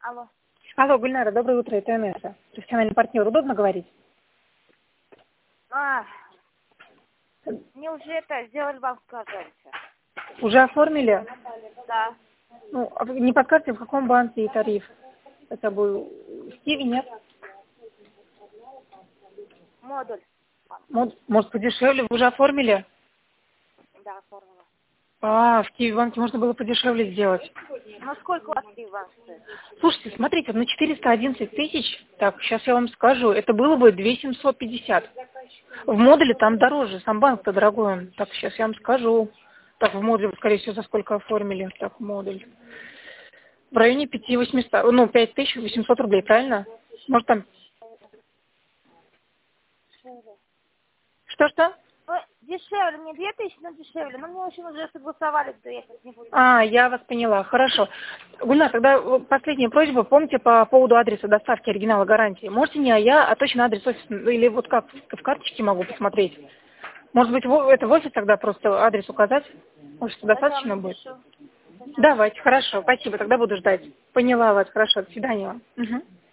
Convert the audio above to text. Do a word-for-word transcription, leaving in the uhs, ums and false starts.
Алло. Алло, Гульнара, доброе утро, это Инесса. Профессиональный партнер. Удобно говорить? А, мне уже это сделали банковскую гарантию. Уже оформили? Да. Ну, а вы не подскажете, в каком банке и тариф? Это был Стиви, нет? Модуль. Мод- Может, подешевле? Вы уже оформили? Да, оформила. А, в Киви банке можно было подешевле сделать. Ну сколько у вас банк стоит? Слушайте, смотрите, на четыреста одиннадцать тысяч, так, сейчас я вам скажу, это было бы две тысячи семьсот пятьдесят. В модуле там дороже, сам банк-то дорогой. он. Так, сейчас я вам скажу. Так, в модуле, вы, скорее всего, за сколько оформили? Так, модуль. В районе пять тысяч восемьсот, ну, пять тысяч восемьсот рублей, правильно? Может, там... Дешевле. Что-что? Ну, дешевле, мне две тысячи, но дешевле. Но мне очень уже согласовали, что я сейчас не буду. А, я вас поняла, хорошо. Гульнар, тогда вот последняя просьба, помните по поводу адреса доставки оригинала гарантии. Можете не, а я, а точно адрес офиса, или вот как, в карточке могу посмотреть. Может быть, в- это в офис тогда просто адрес указать? Офиса Давайте я вам достаточно будет? напишу. Давайте, хорошо, спасибо, тогда буду ждать. Поняла вас, хорошо, до свидания вам. Мгм.